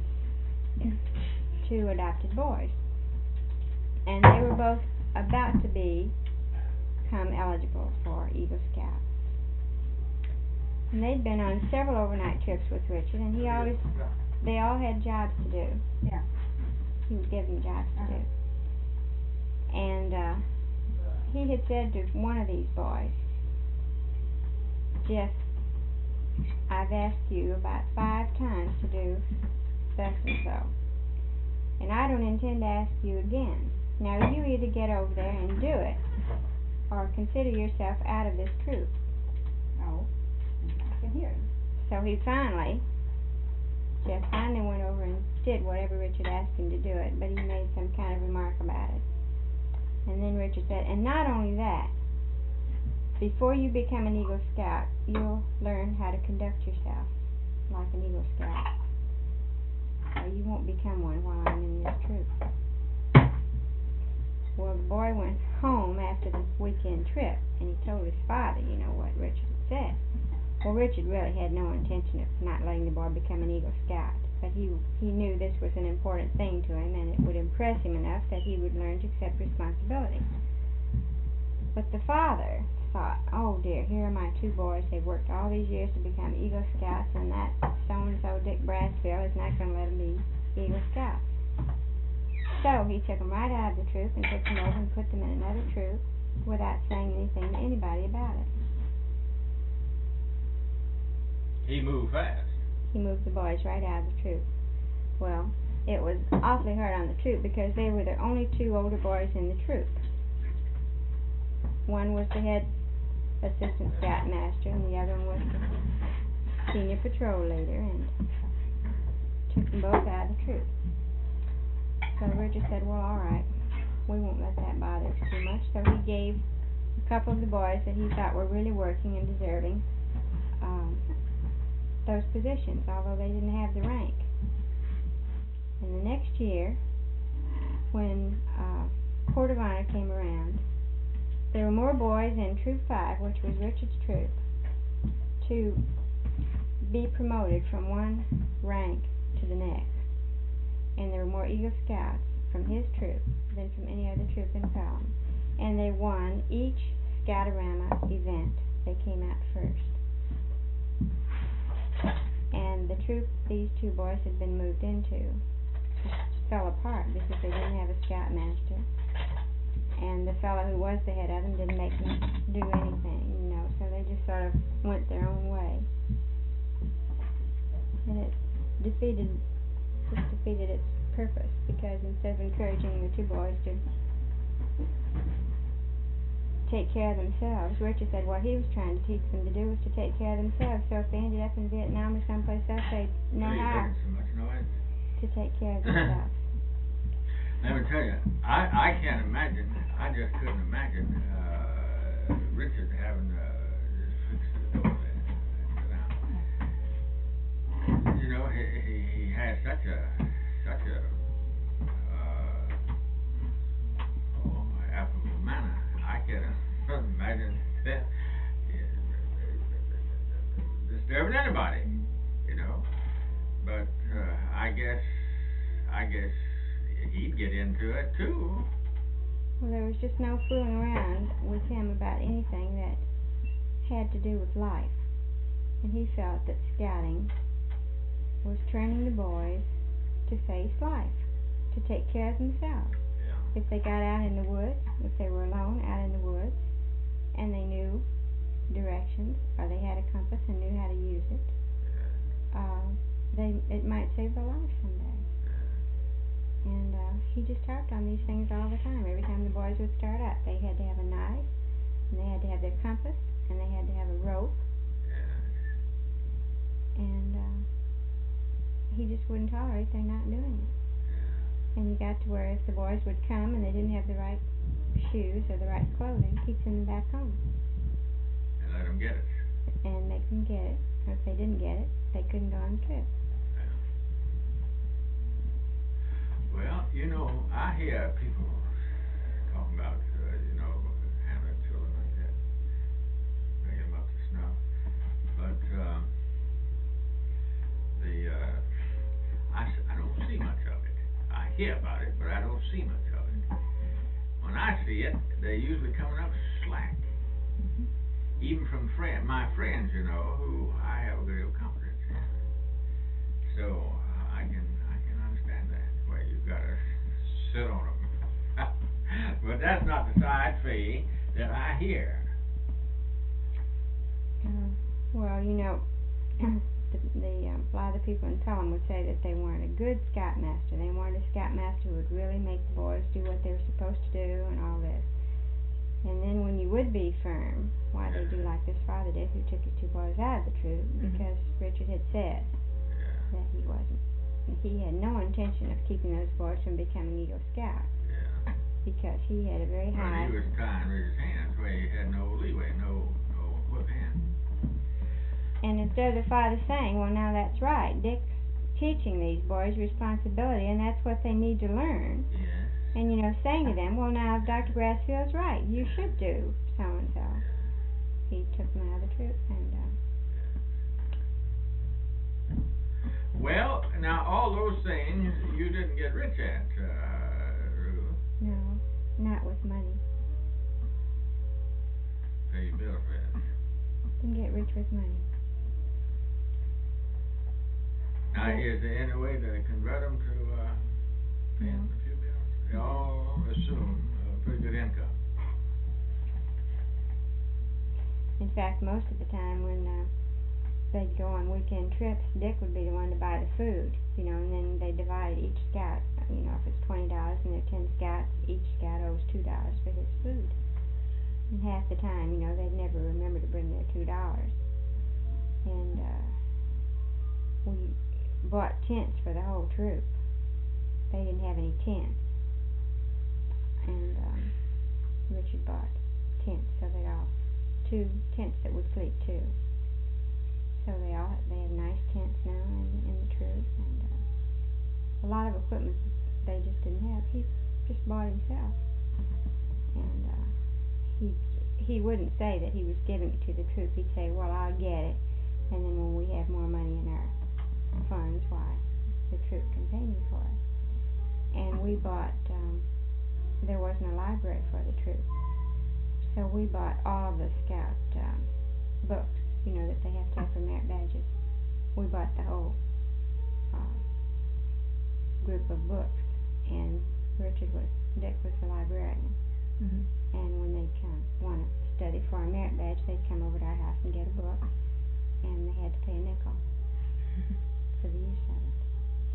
two adopted boys, and they were both about to be become eligible for Eagle Scout. And they'd been on several overnight trips with Richard, and he always, they all had jobs to do. Yeah. He would give them jobs to do. And uh, he had said to one of these boys, Jeff, I've asked you about five times to do thus and so, and I don't intend to ask you again. Now you either get over there and do it, or consider yourself out of this troop. Oh, I can hear him. So he finally, Jeff finally went over and did whatever Richard asked him to do it, but he made some kind of remark about it. And then Richard said, and not only that, before you become an Eagle Scout, you'll learn how to conduct yourself like an Eagle Scout. Or you won't become one while I'm in this troop. Well, the boy went home after the weekend trip, and he told his father, you know, what Richard had said. Well, Richard really had no intention of not letting the boy become an Eagle Scout, but he he knew this was an important thing to him, and it would impress him enough that he would learn to accept responsibility. But the father thought, oh dear, here are my two boys. They've worked all these years to become Eagle Scouts, and that so-and-so Dick Brassfield is not going to let them be Eagle Scouts. So he took them right out of the troop and took them over and put them in another troop without saying anything to anybody about it. He moved fast. He moved the boys right out of the troop. Well, it was awfully hard on the troop because they were the only two older boys in the troop. One was the head assistant scoutmaster, and the other one was the senior patrol leader, and took them both out of the troop. So Richard said, well, all right, we won't let that bother us too much. So he gave a couple of the boys that he thought were really working and deserving um, those positions, although they didn't have the rank. And the next year, when uh, Court of Honor came around, there were more boys in Troop five, which was Richard's troop, to be promoted from one rank to the next. And there were more Eagle Scouts from his troop than from any other troop in Pelham. And they won each Scoutorama event. They came out first. And the troop these two boys had been moved into fell apart because they didn't have a scoutmaster. And the fellow who was the head of them didn't make them do anything, you know, so they just sort of went their own way. And it defeated, just defeated its purpose, because instead of encouraging the two boys to take care of themselves, Richard said what he was trying to teach them to do was to take care of themselves, so if they ended up in Vietnam or someplace else, they'd know how So much noise. to take care of themselves. Let me tell you, I, I can't imagine, I just couldn't imagine, uh, Richard having, uh, just fix the door there and sit down. You know, he, he, he has such a, such a, uh, oh, affable manner. I can't imagine that, disturbing anybody, you know, but, uh, I guess, I guess he'd get into it too. Well, there was just no fooling around with him about anything that had to do with life. And he felt that scouting was training the boys to face life, to take care of themselves. Yeah. If they got out in the woods, if they were alone out in the woods, and they knew directions, or they had a compass and knew how to use it, uh, they it might save their life someday. And uh, he just harped on these things all the time. Every time the boys would start up, they had to have a knife, and they had to have their compass, and they had to have a rope. Yeah. And uh, he just wouldn't tolerate their not doing it. Yeah. And he got to where if the boys would come and they didn't have the right shoes or the right clothing, he'd send them back home. And let them get it. And make them get it. Or if they didn't get it, they couldn't go on the trip. Well, you know, I hear people talking about, uh, you know, handling children like that, bringing them up to snuff. But um, the uh, I, s- I don't see much of it. I hear about it, but I don't see much of it. When I see it, they're usually coming up slack. Mm-hmm. Even from friend, my friends, you know, who I have a great deal of confidence in. So uh, I can I can understand that. Where you gotta sit on them. But that's not the side fee that I hear. Uh, well, you know, the, the um, a lot of the people in Pelham would say that they weren't a good scoutmaster. They weren't a scoutmaster who would really make the boys do what they were supposed to do and all this. And then when you would be firm, why they do like this father did, who took his two boys out of the troop, Mhm. because Richard had said Yeah, that he wasn't. He had no intention of keeping those boys from becoming Eagle Scouts, yeah. because he had a very But high. he was tying Richard's hands where he had no leeway, no no whip hand. And instead of the father saying, well, now that's right, Dick's teaching these boys responsibility, and that's what they need to learn. Yes. And, you know, saying to them, well, now, Doctor Brassfield's right, you should do so and so. He took them out of the troop, and, uh, Well, now all those things you didn't get rich at, uh, Ruth. no, not with money. Pay your bill for it. Didn't get rich with money. Now, Yeah. is there any way to convert them to, uh, paying No. a few bills? They all assume a pretty good income. In fact, most of the time when uh, they'd go on weekend trips, Dick would be the one to buy the food, you know, and then they divided each scout. You know, if it's twenty dollars and there are ten scouts, each scout owes two dollars for his food. And half the time, you know, they'd never remember to bring their two dollars. And uh, we bought tents for the whole troop. They didn't have any tents, and um, Richard bought tents, so they all two tents that would sleep two. So they all they have nice tents now in, in the troop, and uh, a lot of equipment they just didn't have. He just bought himself, and uh, he he wouldn't say that he was giving it to the troop. He'd say, "Well, I'll get it, and then when we have more money in our funds, why the troop can pay me for it." And we bought. Um, there wasn't a library for the troop, so we bought all the scout um, books, you know, that they have to have for merit badges. We bought the whole uh, group of books, and Richard was, Dick was the librarian. Mhm. And when they'd come, want to study for a merit badge, they'd come over to our house and get a book, and they had to pay a nickel for the use of it.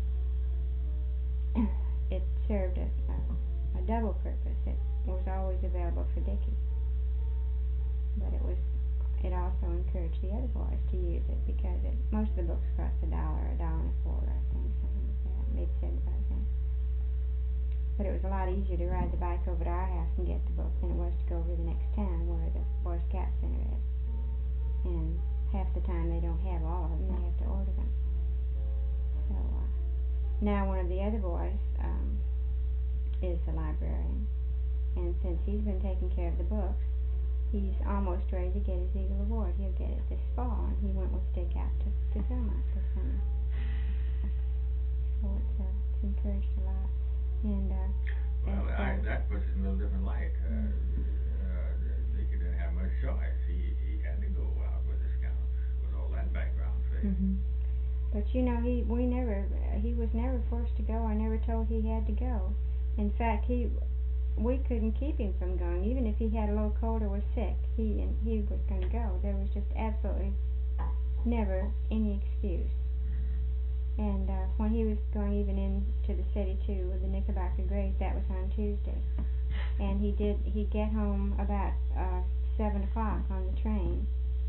It served a, a, a double purpose. It was always available for Dickie, but it was it also encouraged the other boys to use it, because it, most of the books cost a dollar, a dollar and a quarter, I think, something like that, maybe seventy-five cents. But it was a lot easier to ride the bike over to our house and get the book than it was to go over to the next town where the Boy Scout Center is. And half the time they don't have all of them, they have to order them. So, uh, now one of the other boys, um, is the librarian. And since he's been taking care of the books, he's almost ready to get his Eagle Award. He'll get it this fall, and he went with Dick out to, to Philmont this summer. So it's, uh, it's encouraged a lot. And, uh, Well, and, I, uh, that puts it in a little different light. Uh, uh, Dick didn't have much choice. He, he had to go out with the Scouts, with all that background, see. Mhm. But you know, he we never uh, he was never forced to go. I never told he had to go. In fact, he we couldn't keep him from going. Even if he had a little cold or was sick, he and he was going to go. There was just absolutely never any excuse. And uh, when he was going even into the city too with the Knickerbocker Grays, that was on Tuesday. And he did he'd get home about uh, seven o'clock on the train.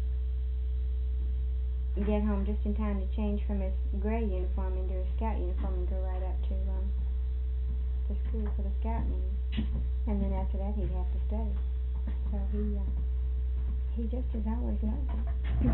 Get home just in time to change from his gray uniform into his scout uniform and go right up to um, the school for the scout meeting. And then after that he'd have to study. So he uh, he just has always loved it.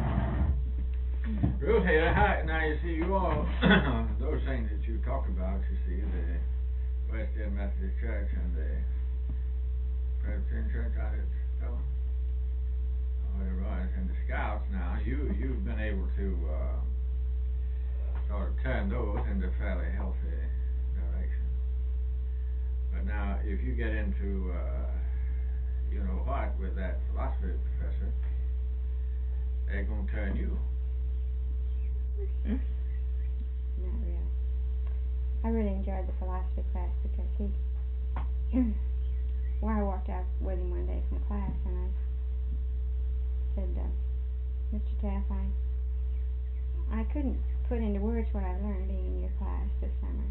Ruth here, hi, now you see, you all, those things that you talk about, you see, the West End Methodist Church and the Presbyterian Church out at Pelham, or whatever it was, and the Scouts now, you, you've been able to, uh, sort of turn those into fairly healthy direction. But now, if you get into, uh, you know what, with that philosophy professor, they're gonna turn you. Not really. I really enjoyed the philosophy class because he, well, I walked out with him one day from class and I said, uh, Mister Taff, I, I couldn't put into words what I've learned being in your class this summer.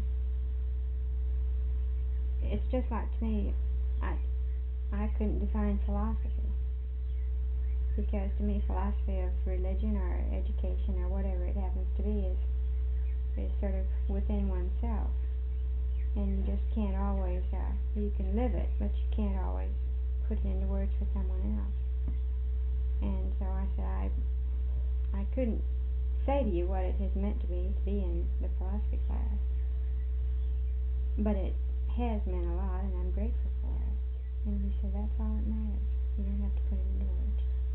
It's just like to me, I, I couldn't define philosophy. Because to me, philosophy of religion or education or whatever it happens to be is is sort of within oneself, and you just can't always. Uh, you can live it, but you can't always put it into words for someone else. And so I said I I couldn't say to you what it has meant to me to be in the philosophy class, but it has meant a lot, and I'm grateful for it. And he said that's all that matters. You don't have to put it into words.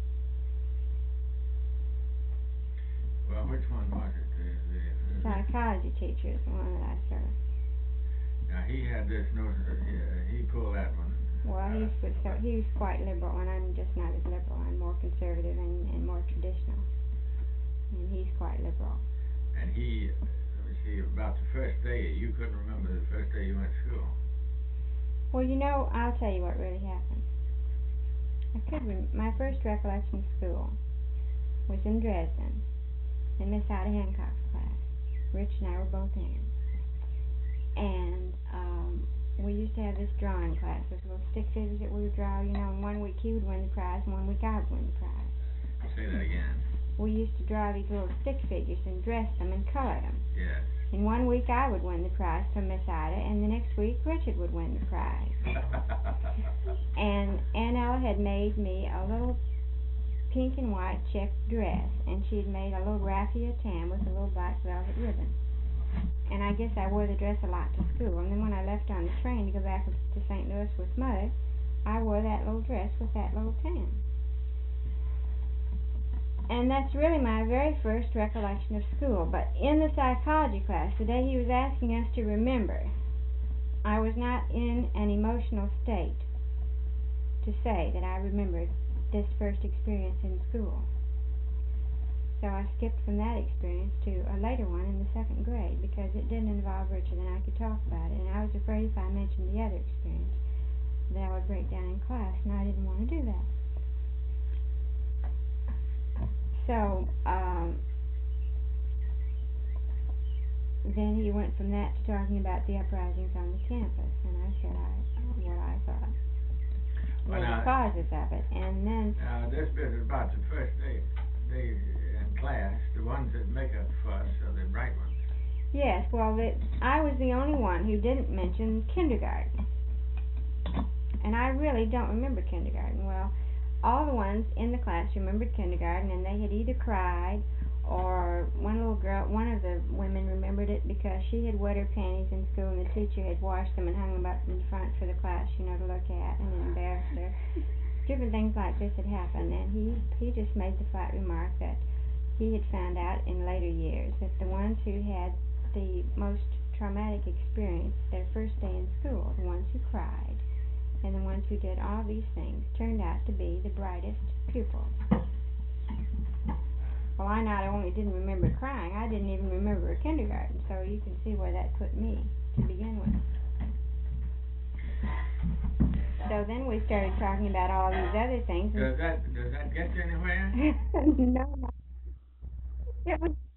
Well, which one was it? The, the, the Psychology teacher is the one that I serve. Now he had this notion. Uh, yeah, he pulled that one. Well, uh, he's was so he was quite liberal, and I'm just not as liberal. I'm more conservative and, and more traditional, and he's quite liberal. And he, let me see, about the first day, you couldn't remember the first day you went to school. Well, you know, I'll tell you what really happened. I could rem- my first recollection of school was in Dresden, in Miss Ida Hancock's class. Rich and I were both in it. And um, we used to have this drawing class with little stick figures that we would draw, you know, and one week he would win the prize and one week I would win the prize. Say that again. We used to draw these little stick figures and dress them and color them. Yes. And one week I would win the prize from Miss Ida, and the next week Richard would win the prize. And Aunt Ella had made me a little pink and white checked dress, and she had made a little raffia tam with a little black velvet ribbon. And I guess I wore the dress a lot to school, and then when I left on the train to go back to Saint Louis with Mother, I wore that little dress with that little tam. And that's really my very first recollection of school. But in the psychology class, the day he was asking us to remember, I was not in an emotional state to say that I remembered this first experience in school. So I skipped from that experience to a later one in the second grade because it didn't involve Richard and I could talk about it. And I was afraid if I mentioned the other experience that I would break down in class, and I didn't want to do that. So, um, then he went from that to talking about the uprisings on the campus, and I said I, what I thought were Well, the now- causes of it. And then, Now, this bit is about the first day, day in class. The ones that make a fuss are the bright ones. Yes, well, it, I was the only one who didn't mention kindergarten. And I really don't remember kindergarten. Well, all the ones in the class remembered kindergarten, and they had either cried, or one little girl, one of the women remembered it because she had wet her panties in school, and the teacher had washed them and hung them up in front for the class, you know, to look at, and it embarrassed her. Different things like this had happened, and he he just made the flat remark that he had found out in later years that the ones who had the most traumatic experience their first day in school, the ones who cried, and the ones who did all these things, turned out to be the brightest pupils. Well, I not only didn't remember crying, I didn't even remember kindergarten, so you can see where that put me to begin with. So then we started talking about all these other things. Does that, does that get you anywhere? No, it was